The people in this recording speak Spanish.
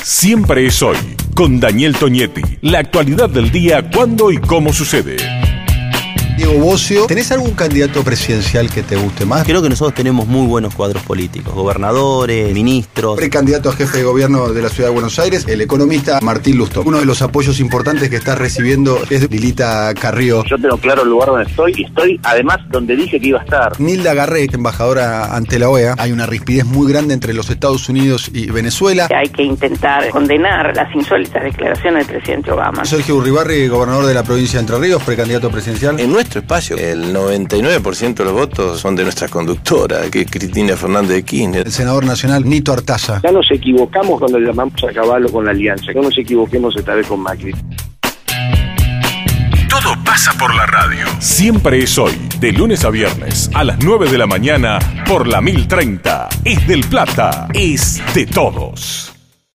Siempre es hoy, con Daniel Toñetti. La actualidad del día, cuándo y cómo sucede. Diego Bocio, ¿tenés algún candidato presidencial que te guste más? Creo que nosotros tenemos muy buenos cuadros políticos, gobernadores, ministros. Precandidato a jefe de gobierno de la Ciudad de Buenos Aires, el economista Martín Lustó. Uno de los apoyos importantes que estás recibiendo es de Lilita Carrió. Yo tengo claro el lugar donde estoy, y estoy además donde dije que iba a estar. Nilda Garré, embajadora ante la OEA. Hay una rispidez muy grande entre los Estados Unidos y Venezuela. Hay que intentar condenar las insólitas declaraciones del presidente Obama. Sergio Uribarri, gobernador de la provincia de Entre Ríos, precandidato presidencial. En nuestro espacio, el 99% de los votos son de nuestra conductora, que es Cristina Fernández de Kirchner. El senador nacional Nito Artaza. Ya nos equivocamos cuando llamamos a Caballo con la alianza. No nos equivoquemos esta vez con Macri. Todo pasa por la radio. Siempre es hoy, de lunes a viernes, a las 9 de la mañana, por la 1030. Es del Plata, es de todos.